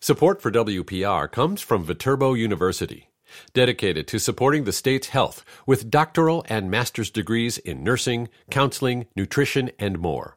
Support for WPR comes from Viterbo University, dedicated to supporting the state's health with doctoral and master's degrees in nursing, counseling, nutrition, and more.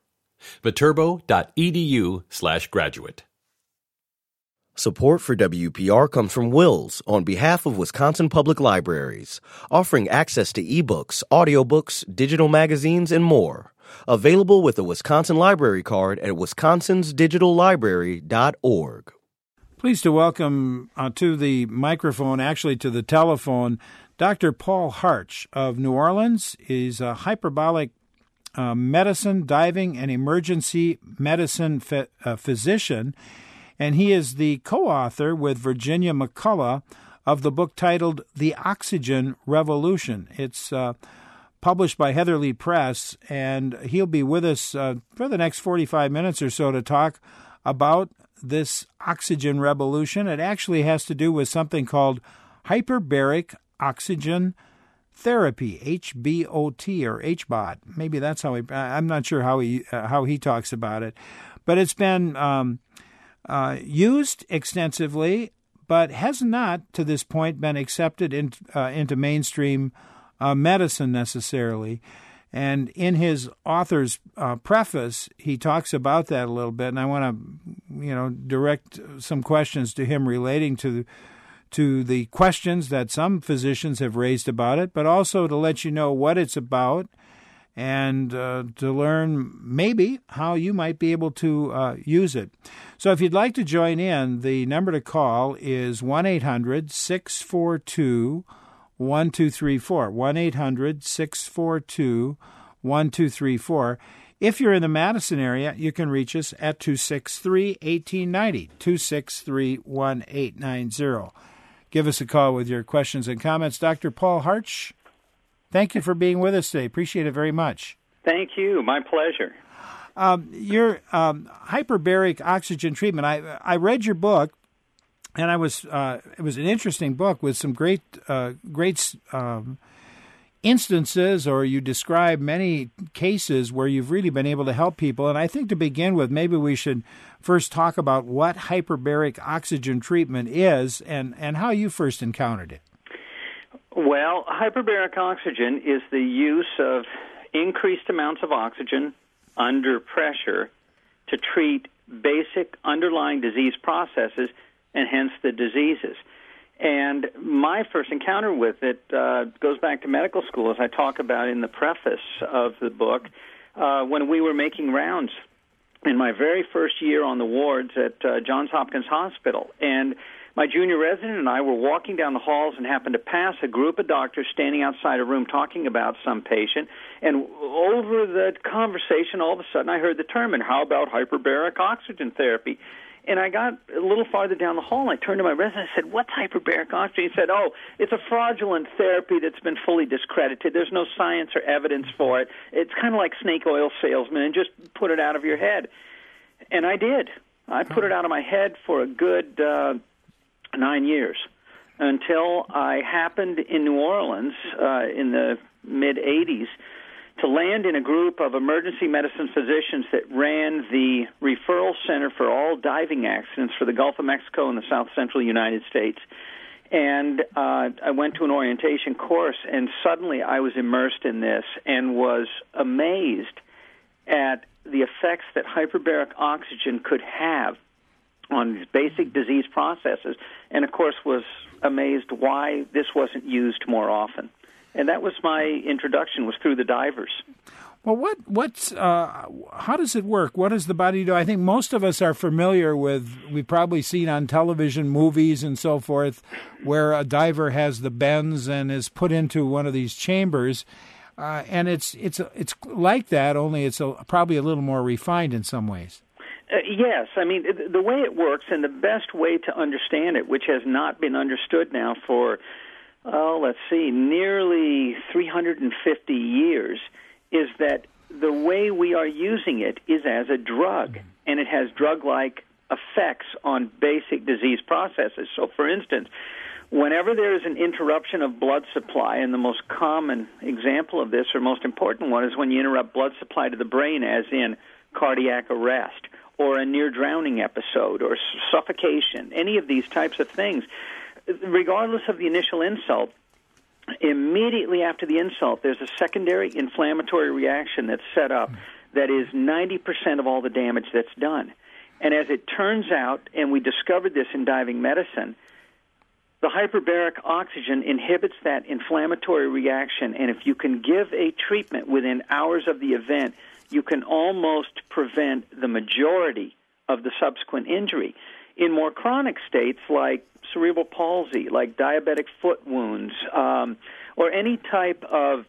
Viterbo.edu/graduate. Support for WPR comes from Wills on behalf of Wisconsin Public Libraries, offering access to ebooks, audiobooks, digital magazines, and more. Available with a Wisconsin Library Card at wisconsinsdigitallibrary.org. Pleased to welcome to the microphone, actually to the telephone, Dr. Paul Hartsch of New Orleans. He's a hyperbolic medicine, diving, and emergency medicine physician, and he is the co-author with Virginia McCullough of the book titled The Oxygen Revolution. It's published by Heatherly Press, and he'll be with us for the next 45 minutes or so to talk about this oxygen revolution. It actually has to do with something called hyperbaric oxygen therapy, HBOT or HBOT. Maybe that's how I'm not sure how he talks about it, but it's been used extensively, but has not to this point been accepted into mainstream medicine necessarily. And in his author's preface, he talks about that a little bit, and I want to, direct some questions to him relating to the questions that some physicians have raised about it, but also to let you know what it's about and to learn maybe how you might be able to use it. So if you'd like to join in, the number to call is 1-800-642-1234, 1-800-642-1234. If you're in the Madison area, you can reach us at 263-1890, 263-1890. Give us a call with your questions and comments. Dr. Paul Hartsch, thank you for being with us today. Appreciate it very much. Thank you. My pleasure. Your hyperbaric oxygen treatment, I read your book, and it was an interesting book with some great instances, or you describe many cases where you've really been able to help people. And I think to begin with, maybe we should first talk about what hyperbaric oxygen treatment is and how you first encountered it. Well, hyperbaric oxygen is the use of increased amounts of oxygen under pressure to treat basic underlying disease processes and hence the diseases. And my first encounter with it goes back to medical school, as I talk about in the preface of the book, when we were making rounds in my very first year on the wards at Johns Hopkins Hospital. And my junior resident and I were walking down the halls and happened to pass a group of doctors standing outside a room talking about some patient. And over the conversation, all of a sudden I heard the term, and how about hyperbaric oxygen therapy? And I got a little farther down the hall, and I turned to my resident and said, "What's hyperbaric oxygen?" He said, "Oh, it's a fraudulent therapy that's been fully discredited. There's no science or evidence for it. It's kind of like snake oil salesman, and just put it out of your head." And I did. I put it out of my head for a good 9 years until I happened in New Orleans in the mid-'80s to land in a group of emergency medicine physicians that ran the referral center for all diving accidents for the Gulf of Mexico and the south central United States. And I went to an orientation course, and suddenly I was immersed in this and was amazed at the effects that hyperbaric oxygen could have on these basic disease processes, and of course was amazed why this wasn't used more often. And that was my introduction, was through the divers. Well, how does it work? What does the body do? I think most of us are familiar with, we've probably seen on television, movies and so forth, where a diver has the bends and is put into one of these chambers. And it's like that, only it's probably a little more refined in some ways. Yes. I mean, the way it works, and the best way to understand it, which has not been understood now for, nearly 350 years, is that the way we are using it is as a drug, and it has drug-like effects on basic disease processes. So, for instance, whenever there is an interruption of blood supply, and the most common example of this, or most important one, is when you interrupt blood supply to the brain, as in cardiac arrest, or a near-drowning episode or suffocation, any of these types of things, regardless of the initial insult, immediately after the insult, there's a secondary inflammatory reaction that's set up that is 90% of all the damage that's done. And as it turns out, and we discovered this in diving medicine, the hyperbaric oxygen inhibits that inflammatory reaction, and if you can give a treatment within hours of the event, you can almost prevent the majority of the subsequent injury. In more chronic states like cerebral palsy, like diabetic foot wounds, or any type of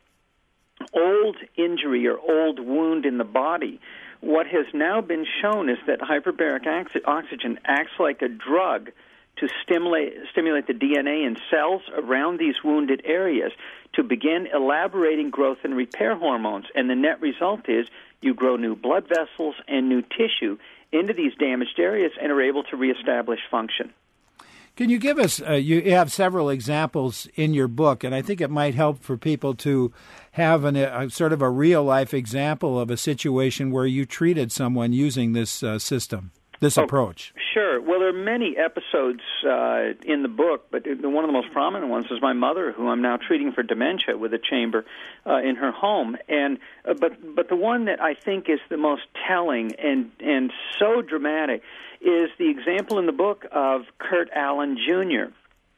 old injury or old wound in the body, what has now been shown is that hyperbaric oxygen acts like a drug to stimulate the DNA in cells around these wounded areas to begin elaborating growth and repair hormones. And the net result is you grow new blood vessels and new tissue into these damaged areas and are able to reestablish function. Can you give us, you have several examples in your book, and I think it might help for people to have a sort of a real-life example of a situation where you treated someone using this system, this approach. Sure. Well, there are many episodes in the book, but one of the most prominent ones is my mother, who I'm now treating for dementia with a chamber in her home. And but the one that I think is the most telling and so dramatic is the example in the book of Kurt Allen Jr.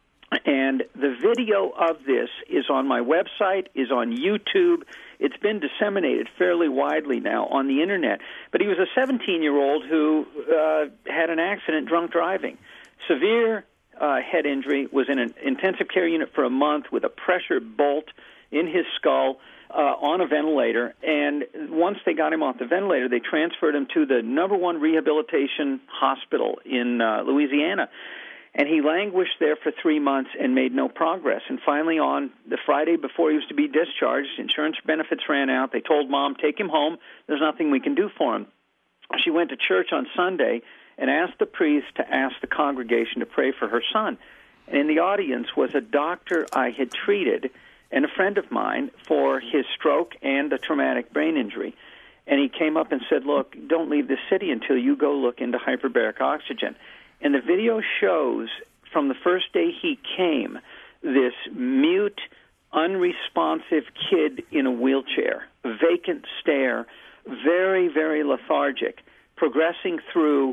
And the video of this is on my website, is on YouTube. It's been disseminated fairly widely now on the Internet. But he was a 17-year-old who had an accident drunk driving. Severe head injury, was in an intensive care unit for a month with a pressure bolt in his skull on a ventilator. And once they got him off the ventilator, they transferred him to the #1 rehabilitation hospital in Louisiana. And he languished there for 3 months and made no progress. And finally, on the Friday before he was to be discharged, insurance benefits ran out. They told Mom, take him home. There's nothing we can do for him. She went to church on Sunday and asked the priest to ask the congregation to pray for her son. And in the audience was a doctor I had treated and a friend of mine for his stroke and a traumatic brain injury. And he came up and said, look, don't leave the city until you go look into hyperbaric oxygen. And the video shows from the first day he came, this mute, unresponsive kid in a wheelchair, vacant stare, very, very lethargic, progressing through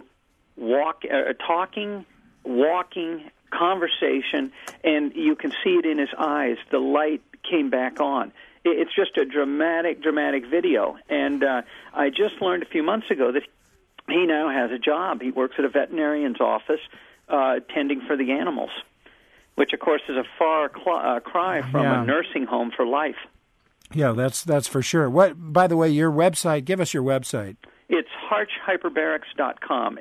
talking, walking, conversation, and you can see it in his eyes. The light came back on. It's just a dramatic video. And I just learned a few months ago that he now has a job. He works at a veterinarian's office tending for the animals, which, of course, is a far cry from a nursing home for life. Yeah, that's for sure. What, by the way, your website, give us your website. It's harchhyperbarics.com,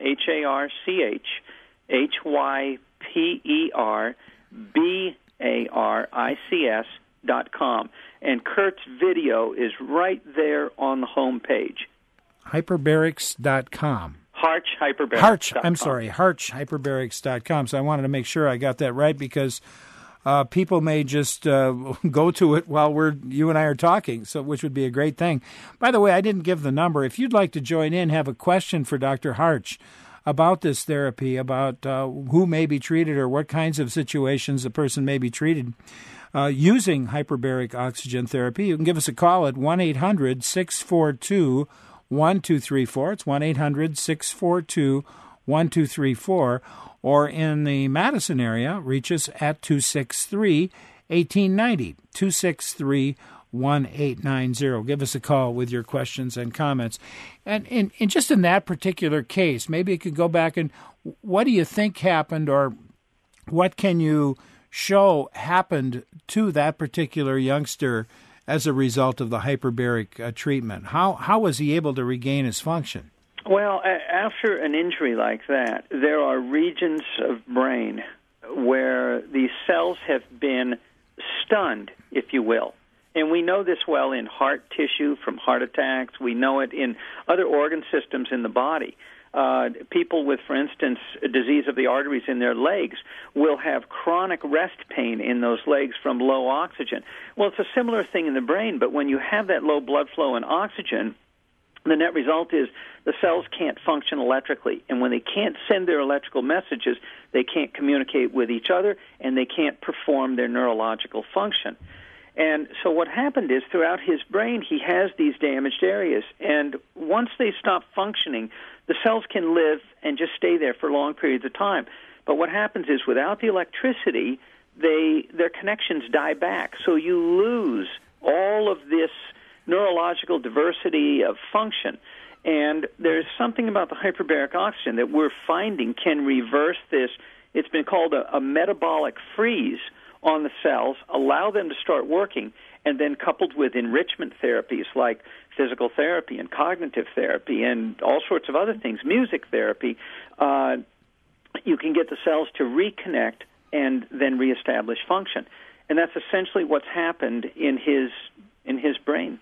HarchHyperbarics.com. And Kurt's video is right there on the home page. Hyperbarics.com. Harchhyperbarics.com. Harchhyperbarics.com. So I wanted to make sure I got that right because people may just go to it while you and I are talking, so which would be a great thing. By the way, I didn't give the number. If you'd like to join in, have a question for Dr. Harch about this therapy, about who may be treated or what kinds of situations a person may be treated using hyperbaric oxygen therapy, you can give us a call at 1-800-642-1234. It's 1-800-642-1234. Or in the Madison area, reach us at 263-1890, 263-1890. Give us a call with your questions and comments. And just in that particular case, maybe you could go back and what do you think happened, or what can you show happened to that particular youngster as a result of the hyperbaric treatment? How was he able to regain his function? Well, after an injury like that, there are regions of brain where these cells have been stunned, if you will. And we know this well in heart tissue from heart attacks. We know it in other organ systems in the body. People with, for instance, a disease of the arteries in their legs will have chronic rest pain in those legs from low oxygen. Well, it's a similar thing in the brain, but when you have that low blood flow and oxygen, The net result is the cells can't function electrically, and when they can't send their electrical messages, they can't communicate with each other, and they can't perform their neurological function. And so what happened is throughout his brain, he has these damaged areas, and once they stop functioning, the cells can live and just stay there for long periods of time. But what happens is without the electricity, their connections die back, so you lose all of this neurological diversity of function. And there's something about the hyperbaric oxygen that we're finding can reverse this. It's been called a metabolic freeze on the cells, allow them to start working, and then coupled with enrichment therapies like physical therapy and cognitive therapy and all sorts of other things, music therapy, you can get the cells to reconnect and then reestablish function. And that's essentially what's happened in his brain.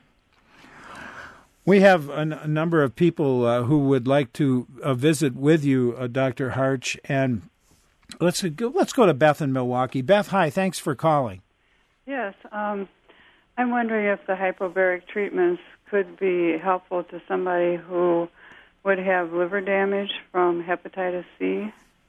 We have a number of people who would like to visit with you, Dr. Harch, and let's go to Beth in Milwaukee. Beth, hi, thanks for calling. Yes, I'm wondering if the hyperbaric treatments could be helpful to somebody who would have liver damage from hepatitis C.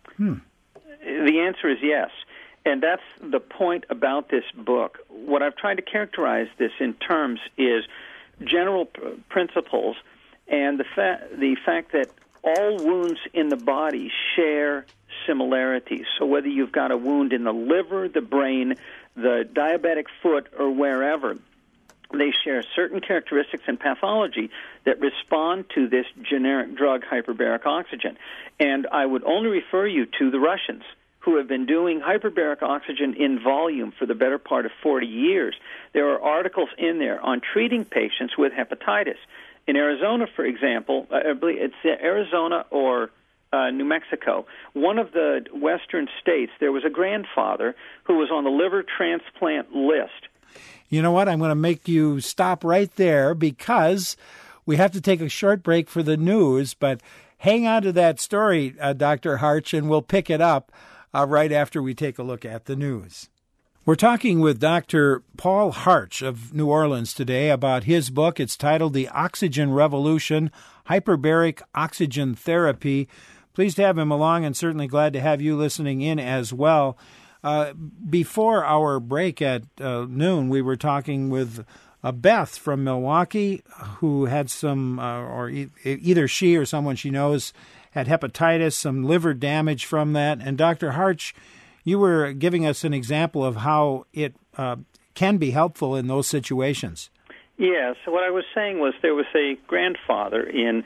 The answer is yes. And that's the point about this book. What I've tried to characterize this in terms is general principles and the fact that all wounds in the body share similarities. So whether you've got a wound in the liver, the brain, the diabetic foot, or wherever, they share certain characteristics and pathology that respond to this generic drug, hyperbaric oxygen. And I would only refer you to the Russians, who have been doing hyperbaric oxygen in volume for the better part of 40 years. There are articles in there on treating patients with hepatitis. In Arizona, for example, I believe it's Arizona or New Mexico, one of the western states, there was a grandfather who was on the liver transplant list. You know what? I'm going to make you stop right there because we have to take a short break for the news, but hang on to that story, Dr. Harch, and we'll pick it up right after we take a look at the news. We're talking with Dr. Paul Harch of New Orleans today about his book. It's titled The Oxygen Revolution, Hyperbaric Oxygen Therapy. Pleased to have him along and certainly glad to have you listening in as well. Before our break at noon, we were talking with Beth from Milwaukee who had some, or either she or someone she knows had hepatitis, some liver damage from that. And Dr. Harch, you were giving us an example of how it can be helpful in those situations. Yeah, so what I was saying was there was a grandfather in,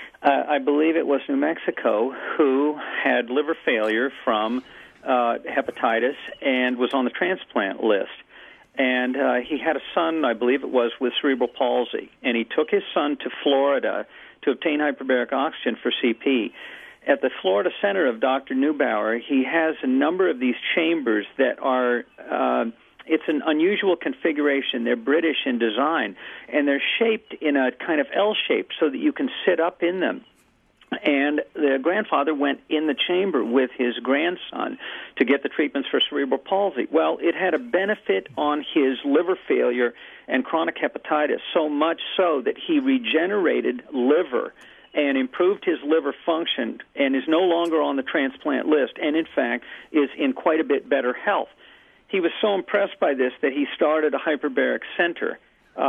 I believe it was New Mexico, who had liver failure from hepatitis and was on the transplant list. And he had a son, I believe it was, with cerebral palsy. And he took his son to Florida to obtain hyperbaric oxygen for CP. At the Florida Center of Dr. Neubauer, he has a number of these chambers that are, it's an unusual configuration. They're British in design, and they're shaped in a kind of L shape so that you can sit up in them. And the grandfather went in the chamber with his grandson to get the treatments for cerebral palsy. Well, it had a benefit on his liver failure and chronic hepatitis, so much so that he regenerated liver and improved his liver function and is no longer on the transplant list and, in fact, is in quite a bit better health. He was so impressed by this that he started a hyperbaric center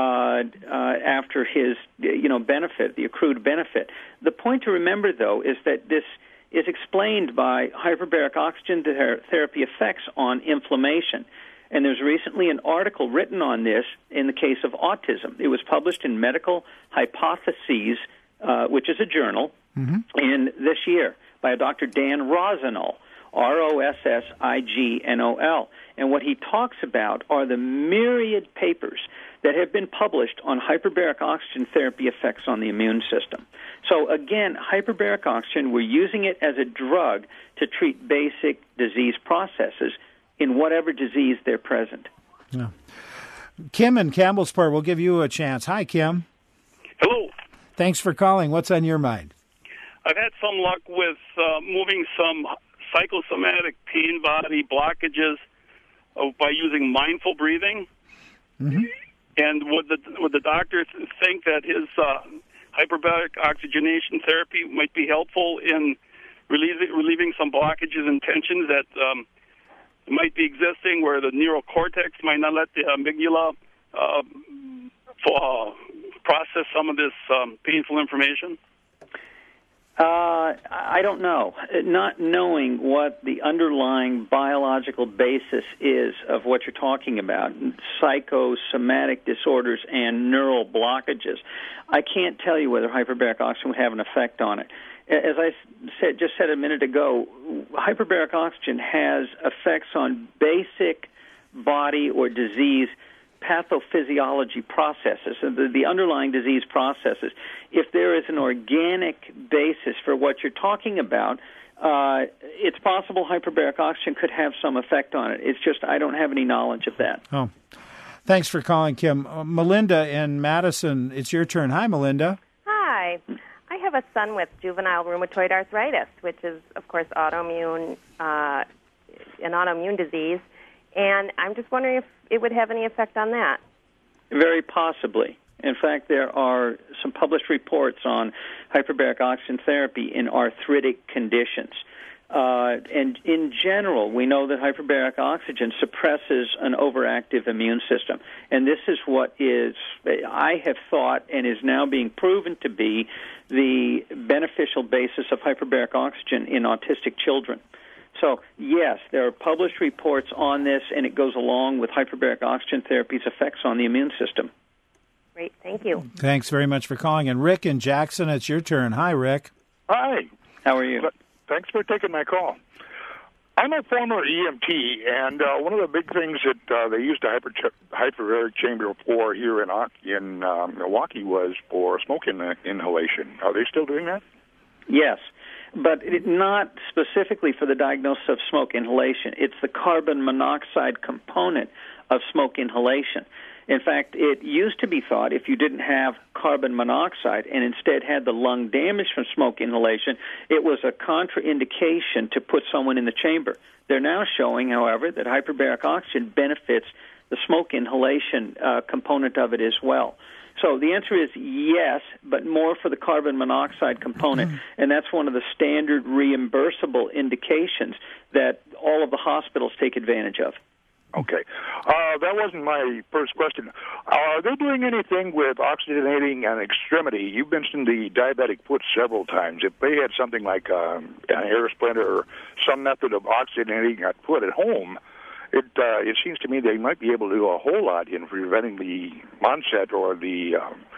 after his, benefit, the accrued benefit. The point to remember, though, is that this is explained by hyperbaric oxygen therapy effects on inflammation. And there's recently an article written on this in the case of autism. It was published in Medical Hypotheses, which is a journal, in this year by a Dr. Dan Rossignol, Rossignol. And what he talks about are the myriad papers that have been published on hyperbaric oxygen therapy effects on the immune system. So again, hyperbaric oxygen, we're using it as a drug to treat basic disease processes in whatever disease they're present. Yeah. Kim in Campbellsport, we'll give you a chance. Hi, Kim. Hello. Thanks for calling. What's on your mind? I've had some luck with moving some psychosomatic pain body blockages by using mindful breathing. Mm-hmm. And would the doctor think that his hyperbaric oxygenation therapy might be helpful in relieving some blockages and tensions that might be existing where the neural cortex might not let the amygdala process some of this painful information? I don't know. Not knowing what the underlying biological basis is of what you're talking about, psychosomatic disorders and neural blockages, I can't tell you whether hyperbaric oxygen would have an effect on it. As I just said a minute ago, hyperbaric oxygen has effects on basic body or disease pathophysiology processes, the underlying disease processes. If there is an organic basis for what you're talking about, it's possible hyperbaric oxygen could have some effect on it. It's just I don't have any knowledge of that. Oh, thanks for calling, Kim. Melinda in Madison, it's your turn. Hi, Melinda. Hi. I have a son with juvenile rheumatoid arthritis, which is, of course, an autoimmune disease. And I'm just wondering if it would have any effect on that. Very possibly. In fact, there are some published reports on hyperbaric oxygen therapy in arthritic conditions. And in general, we know that hyperbaric oxygen suppresses an overactive immune system. And this is what I have thought and is now being proven to be the beneficial basis of hyperbaric oxygen in autistic children. So, yes, there are published reports on this, and it goes along with hyperbaric oxygen therapy's effects on the immune system. Great, thank you. Thanks very much for calling. And Rick in Jackson, it's your turn. Hi, Rick. Hi. How are you? Thanks for taking my call. I'm a former EMT, and one of the big things that they used a hyperbaric chamber for here in Milwaukee was for smoke inhalation. Are they still doing that? Yes, but not specifically for the diagnosis of smoke inhalation. It's the carbon monoxide component of smoke inhalation. In fact, it used to be thought if you didn't have carbon monoxide and instead had the lung damage from smoke inhalation, it was a contraindication to put someone in the chamber. They're now showing, however, that hyperbaric oxygen benefits the smoke inhalation component of it as well. So the answer is yes, but more for the carbon monoxide component, and that's one of the standard reimbursable indications that all of the hospitals take advantage of. Okay. That wasn't my first question. Are they doing anything with oxygenating an extremity? You mentioned the diabetic foot several times. If they had something like an air splinter or some method of oxygenating that foot at home, it seems to me they might be able to do a whole lot in preventing the onset or the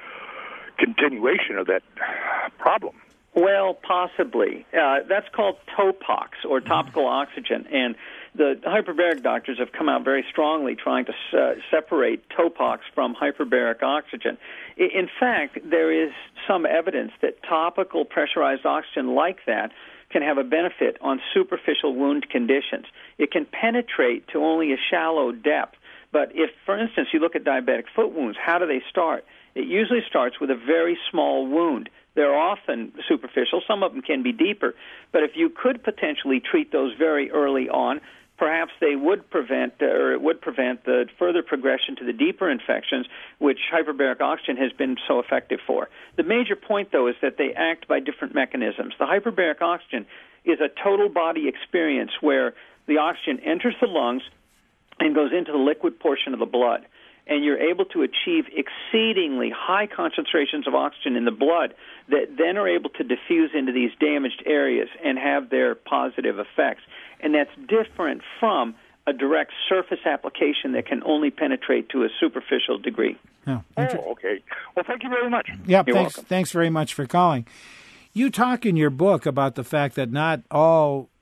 continuation of that problem. Well, possibly. That's called TOPOX, or topical oxygen, and the hyperbaric doctors have come out very strongly trying to separate TOPOX from hyperbaric oxygen. In fact, there is some evidence that topical pressurized oxygen like that can have a benefit on superficial wound conditions. It can penetrate to only a shallow depth. But if, for instance, you look at diabetic foot wounds, how do they start? It usually starts with a very small wound. They're often superficial. Some of them can be deeper. But if you could potentially treat those very early on, perhaps they would prevent, or it would prevent the further progression to the deeper infections, which hyperbaric oxygen has been so effective for. The major point, though, is that they act by different mechanisms. The hyperbaric oxygen is a total body experience where the oxygen enters the lungs and goes into the liquid portion of the blood. And you're able to achieve exceedingly high concentrations of oxygen in the blood that then are able to diffuse into these damaged areas and have their positive effects. And that's different from a direct surface application that can only penetrate to a superficial degree. Oh, okay. Well, thank you very much. Yeah, thanks very much for calling. You talk in your book about the fact that not all,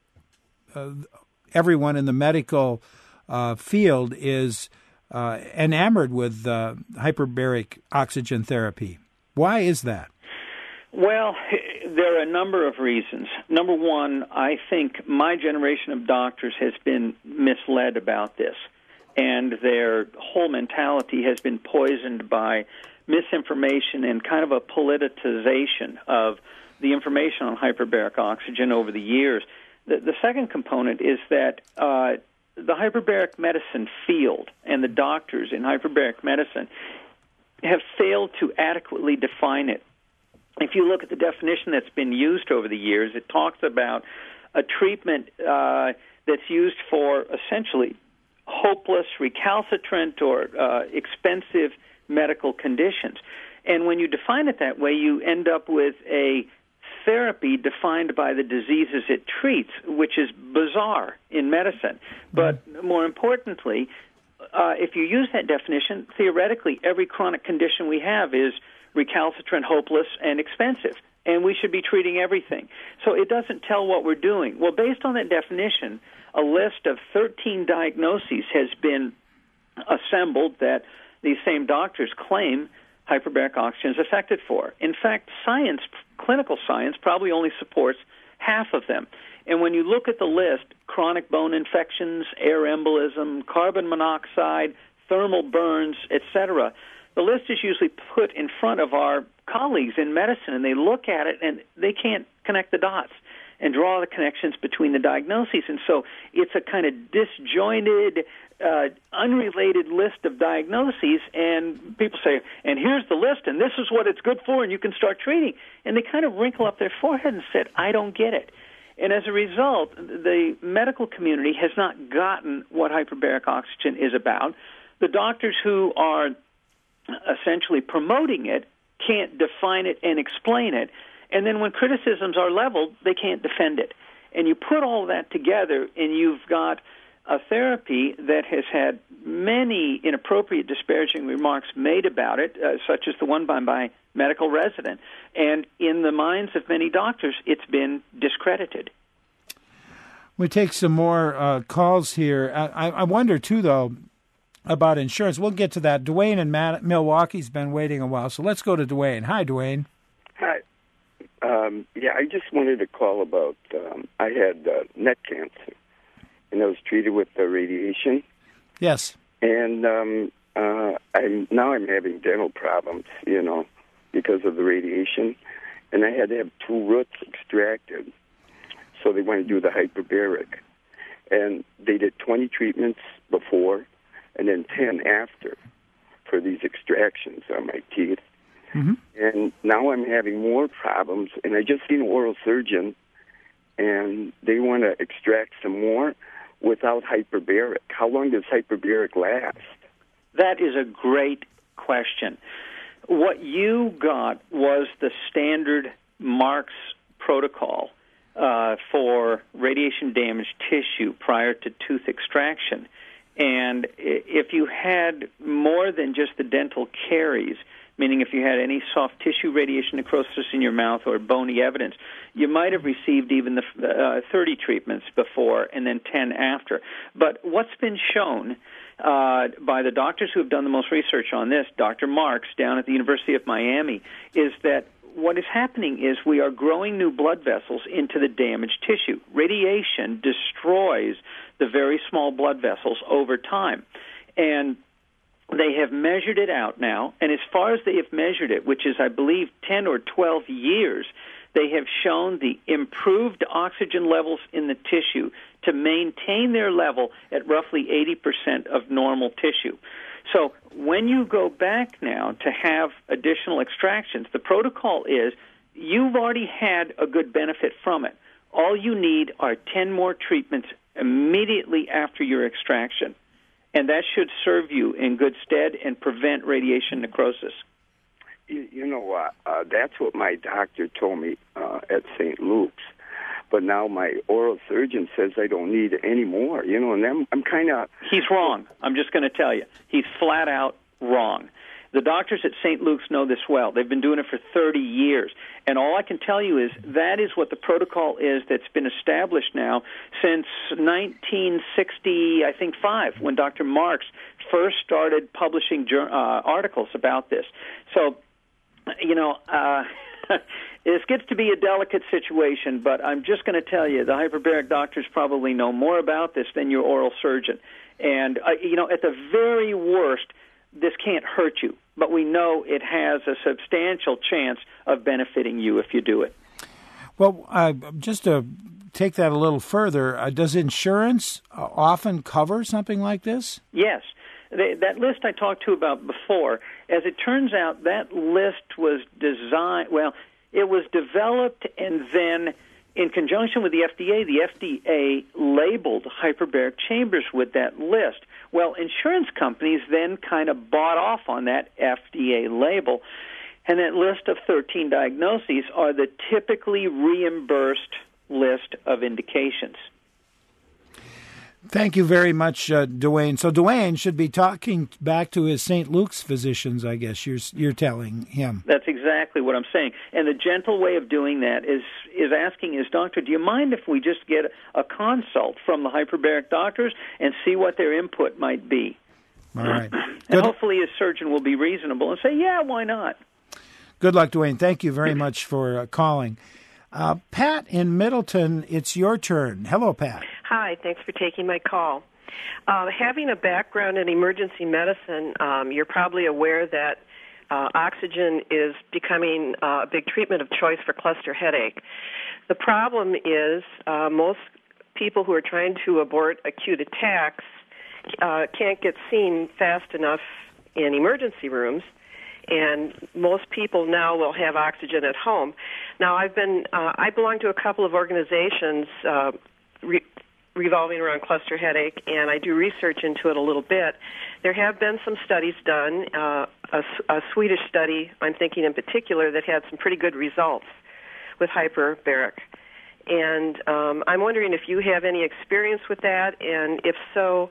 everyone in the medical field is enamored with hyperbaric oxygen therapy. Why is that? Well, there are a number of reasons. Number one, I think my generation of doctors has been misled about this, and their whole mentality has been poisoned by misinformation and kind of a politicization of the information on hyperbaric oxygen over the years. The second component is that the hyperbaric medicine field and the doctors in hyperbaric medicine have failed to adequately define it. if you look at the definition that's been used over the years, it talks about a treatment that's used for essentially hopeless, recalcitrant, or expensive medical conditions. And when you define it that way, you end up with a therapy defined by the diseases it treats, which is bizarre in medicine. But more importantly, if you use that definition, theoretically, every chronic condition we have is recalcitrant, hopeless, and expensive, and we should be treating everything. So it doesn't tell what we're doing. Well, based on that definition, a list of 13 diagnoses has been assembled that these same doctors claim hyperbaric oxygen is effective for. In fact, science, clinical science, probably only supports half of them. And when you look at the list, chronic bone infections, air embolism, carbon monoxide, thermal burns, etc., the list is usually put in front of our colleagues in medicine, and they look at it, and they can't connect the dots and draw the connections between the diagnoses. And so it's a kind of disjointed, unrelated list of diagnoses, and people say, and here's the list, and this is what it's good for, and you can start treating. And they kind of wrinkle up their forehead and said, I don't get it. And as a result, the medical community has not gotten what hyperbaric oxygen is about. The doctors who are essentially promoting it can't define it and explain it. And then when criticisms are leveled, they can't defend it. And you put all that together, and you've got a therapy that has had many inappropriate, disparaging remarks made about it, such as the one by my medical resident. And in the minds of many doctors, it's been discredited. We take some more calls here. I wonder, too, though, about insurance. We'll get to that. Dwayne in Milwaukee's been waiting a while, so let's go to Dwayne. Hi, Dwayne. Hi. I just wanted to call about, I had neck cancer, and I was treated with radiation. Yes. And I'm having dental problems, because of the radiation, and I had to have 2 roots extracted. So they want to do the hyperbaric. And they did 20 treatments before and then 10 after for these extractions on my teeth. Mm-hmm. And now I'm having more problems, and I just seen an oral surgeon, and they want to extract some more without hyperbaric. How long does hyperbaric last? That is a great question. What you got was the standard Marks protocol for radiation-damaged tissue prior to tooth extraction. And if you had more than just the dental caries, meaning if you had any soft tissue radiation necrosis in your mouth or bony evidence, you might have received even the 30 treatments before and then 10 after. But what's been shown by the doctors who have done the most research on this, Dr. Marks down at the University of Miami, is that what is happening is we are growing new blood vessels into the damaged tissue. Radiation destroys the very small blood vessels over time. And they have measured it out now, and as far as they have measured it, which is, I believe, 10 or 12 years, they have shown the improved oxygen levels in the tissue to maintain their level at roughly 80% of normal tissue. So when you go back now to have additional extractions, the protocol is you've already had a good benefit from it. All you need are 10 more treatments immediately after your extraction. And that should serve you in good stead and prevent radiation necrosis. You know what? That's what my doctor told me at St. Luke's. But now my oral surgeon says I don't need any more, and I'm kind of... He's wrong. I'm just going to tell you. He's flat out wrong. The doctors at St. Luke's know this well. They've been doing it for 30 years. And all I can tell you is that is what the protocol is that's been established now since 1960, I think, 5, when Dr. Marks first started publishing articles about this. So, this gets to be a delicate situation, but I'm just going to tell you, the hyperbaric doctors probably know more about this than your oral surgeon. And, at the very worst, this can't hurt you, but we know it has a substantial chance of benefiting you if you do it. Well, just to take that a little further, does insurance often cover something like this? Yes. That list I talked to about before, as it turns out, that list was designed, It was developed, and then in conjunction with the FDA labeled hyperbaric chambers with that list. Well, insurance companies then kind of bought off on that FDA label, and that list of 13 diagnoses are the typically reimbursed list of indications. Thank you very much, Dwayne. So Dwayne should be talking back to his St. Luke's physicians, I guess you're telling him. That's exactly what I'm saying. And the gentle way of doing that is asking his doctor, do you mind if we just get a consult from the hyperbaric doctors and see what their input might be? All right. And hopefully his surgeon will be reasonable and say, yeah, why not? Good luck, Dwayne. Thank you very much for calling. Pat in Middleton, it's your turn. Hello, Pat. Hi, thanks for taking my call. Having a background in emergency medicine, you're probably aware that oxygen is becoming a big treatment of choice for cluster headache. The problem is most people who are trying to abort acute attacks can't get seen fast enough in emergency rooms, and most people now will have oxygen at home. Now, I belong to a couple of organizations revolving around cluster headache, and I do research into it a little bit. There have been some studies done, a Swedish study, I'm thinking in particular, that had some pretty good results with hyperbaric. And I'm wondering if you have any experience with that, and if so,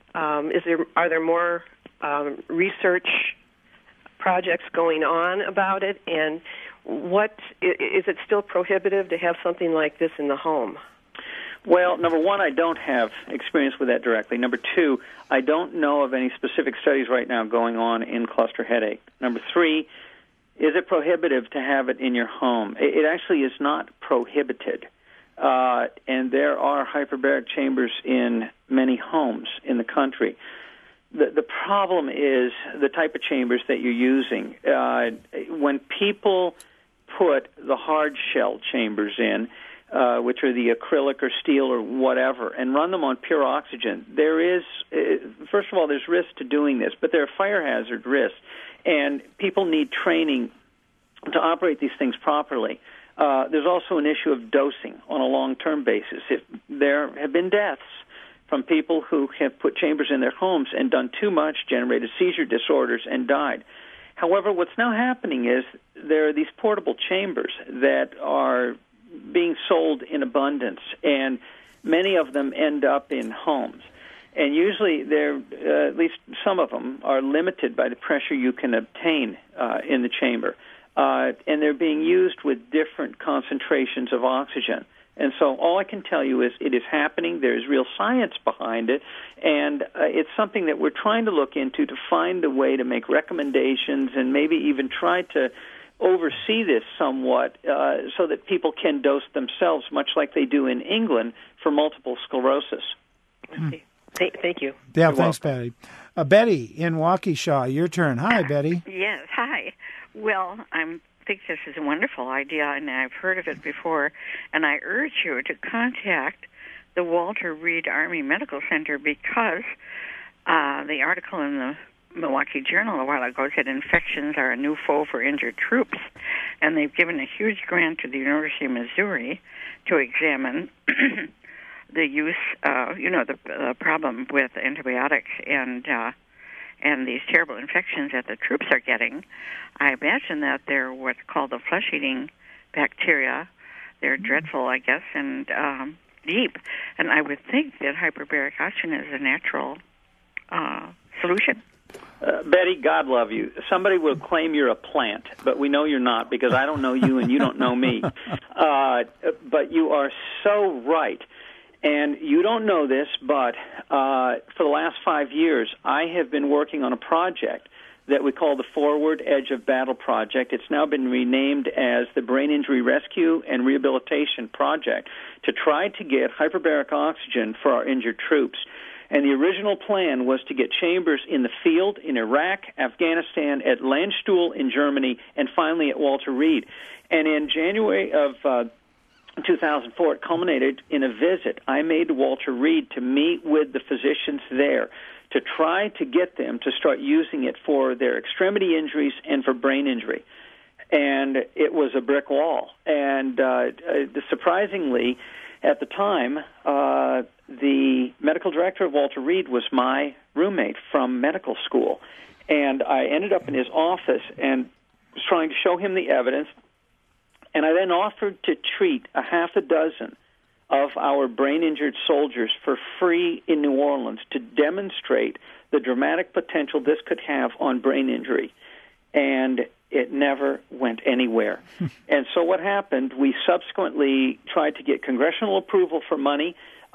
are there more research projects going on about it, and what is it still prohibitive to have something like this in the home? Well, number one, I don't have experience with that directly. Number two, I don't know of any specific studies right now going on in cluster headache. Number three, is it prohibitive to have it in your home? It actually is not prohibited, and there are hyperbaric chambers in many homes in the country. The problem is the type of chambers that you're using. When people put the hard shell chambers in, which are the acrylic or steel or whatever, and run them on pure oxygen, there is, first of all, there's risk to doing this, but there are fire hazard risks, and people need training to operate these things properly. There's also an issue of dosing on a long-term basis. If there have been deaths from people who have put chambers in their homes and done too much, generated seizure disorders, and died. However, what's now happening is there are these portable chambers that are being sold in abundance, and many of them end up in homes. And usually, at least some of them, are limited by the pressure you can obtain in the chamber. And they're being used with different concentrations of oxygen. And so all I can tell you is it is happening. There's real science behind it, and it's something that we're trying to look into to find a way to make recommendations and maybe even try to oversee this somewhat so that people can dose themselves, much like they do in England for multiple sclerosis. Thank you. Yeah, thanks, Patty. Betty in Waukesha, your turn. Hi, Betty. Yes, hi. Well, I think this is a wonderful idea, and I've heard of it before, and I urge you to contact the Walter Reed Army Medical Center because the article in the Milwaukee Journal a while ago said infections are a new foe for injured troops, and they've given a huge grant to the University of Missouri to examine the use, the problem with antibiotics and these terrible infections that the troops are getting. I imagine that they're what's called the flesh-eating bacteria. They're dreadful, I guess, and deep. And I would think that hyperbaric oxygen is a natural solution. Betty, God love you. Somebody will claim you're a plant, but we know you're not because I don't know you and you don't know me. But you are so right. And you don't know this, but for the last 5 years, I have been working on a project that we call the Forward Edge of Battle Project. It's now been renamed as the Brain Injury Rescue and Rehabilitation Project to try to get hyperbaric oxygen for our injured troops. And the original plan was to get chambers in the field in Iraq, Afghanistan, at Landstuhl in Germany, and finally at Walter Reed. And in January of 2004, it culminated in a visit I made to Walter Reed to meet with the physicians there to try to get them to start using it for their extremity injuries and for brain injury. and it was a brick wall. And surprisingly, at the time, the medical director of Walter Reed was my roommate from medical school. And I ended up in his office and was trying to show him the evidence. And I then offered to treat a half a dozen of our brain-injured soldiers for free in New Orleans to demonstrate the dramatic potential this could have on brain injury. And it never went anywhere. And so what happened, we subsequently tried to get congressional approval for money,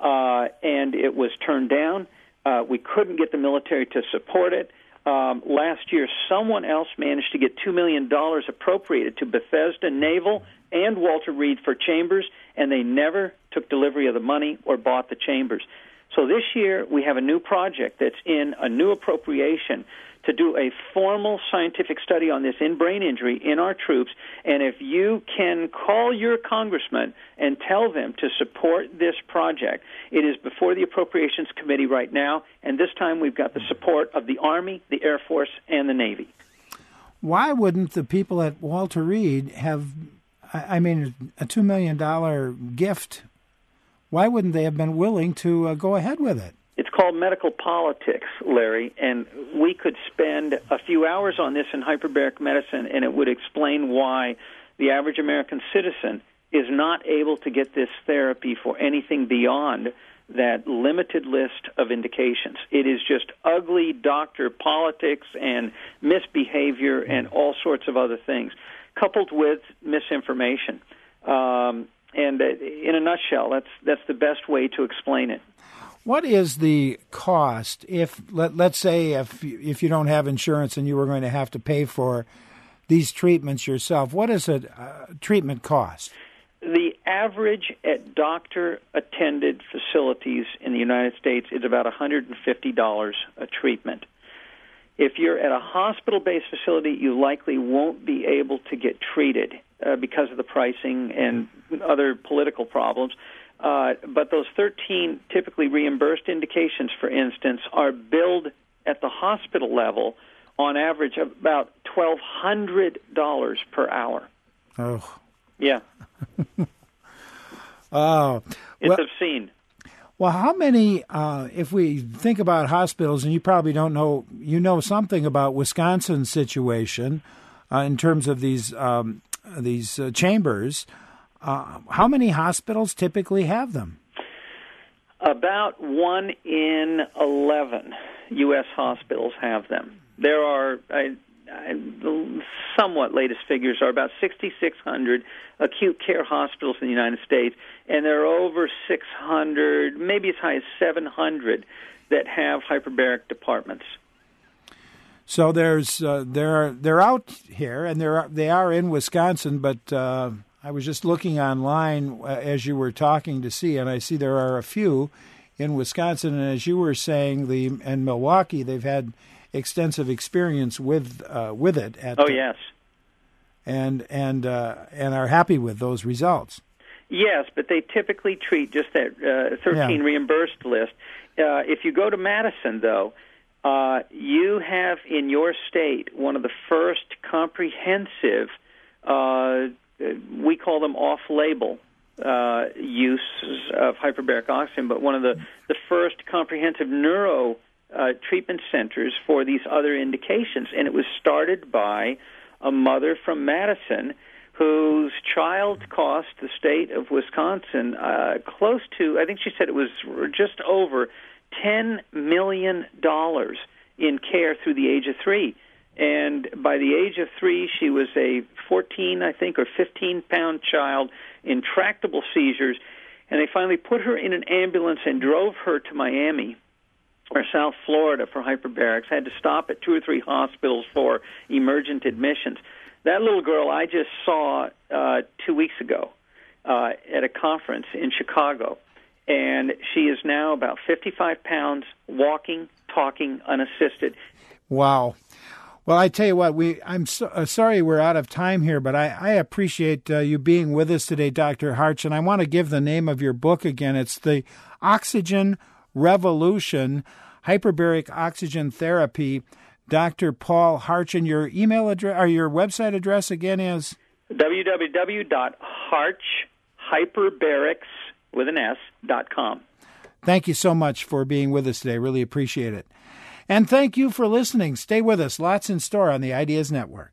and it was turned down. We couldn't get the military to support it. Last year, someone else managed to get $2 million appropriated to Bethesda Naval and Walter Reed for chambers, and they never took delivery of the money or bought the chambers. So this year, we have a new project that's in a new appropriation to do a formal scientific study on this in brain injury in our troops. And if you can call your congressman and tell them to support this project, it is before the Appropriations Committee right now, and this time we've got the support of the Army, the Air Force, and the Navy. Why wouldn't the people at Walter Reed have, a $2 million gift? Why wouldn't they have been willing to go ahead with it? It's called medical politics, Larry, and we could spend a few hours on this in hyperbaric medicine, and it would explain why the average American citizen is not able to get this therapy for anything beyond that limited list of indications. It is just ugly doctor politics and misbehavior and all sorts of other things, coupled with misinformation. And in a nutshell, that's the best way to explain it. What is the cost if, let's say, if you don't have insurance and you were going to have to pay for these treatments yourself? What is a treatment cost? The average at doctor-attended facilities in the United States is about $150 a treatment. If you're at a hospital-based facility, you likely won't be able to get treated because of the pricing and other political problems. But those 13 typically reimbursed indications, for instance, are billed at the hospital level on average about $1,200 per hour. Oh. Yeah. Oh. It's obscene. Well, how many, if we think about hospitals, and you probably don't know, you know something about Wisconsin's situation in terms of these chambers, how many hospitals typically have them? About 1 in 11 U.S. hospitals have them. There are, the somewhat latest figures are about 6,600 acute care hospitals in the United States, and there are over 600, maybe as high as 700, that have hyperbaric departments. So they're out here, and they are in Wisconsin, but I was just looking online as you were talking to see, and I see there are a few in Wisconsin. And as you were saying, in Milwaukee, they've had extensive experience with it. Yes, and are happy with those results. Yes, but they typically treat just that 13 reimbursed list. If you go to Madison, though, you have in your state one of the first comprehensive. We call them off-label uses of hyperbaric oxygen, but one of the first comprehensive neuro treatment centers for these other indications. And it was started by a mother from Madison whose child cost the state of Wisconsin close to, I think she said it was just over $10 million in care through the age of 3. And by the age of 3, she was a 14, I think, or 15-pound child, intractable seizures, and they finally put her in an ambulance and drove her to Miami or South Florida for hyperbarics, had to stop at 2 or 3 hospitals for emergent admissions. That little girl I just saw 2 weeks ago at a conference in Chicago, and she is now about 55 pounds, walking, talking, unassisted. Wow. Well, I tell you what, I'm sorry we're out of time here, but I appreciate you being with us today, Dr. Hartsch, and I want to give the name of your book again. It's The Oxygen Revolution, Hyperbaric Oxygen Therapy, Dr. Paul Harch, and your email address or your website address again is www.harchhyperbarics.com. Thank you so much for being with us today. Really appreciate it. And thank you for listening. Stay with us. Lots in store on the Ideas Network.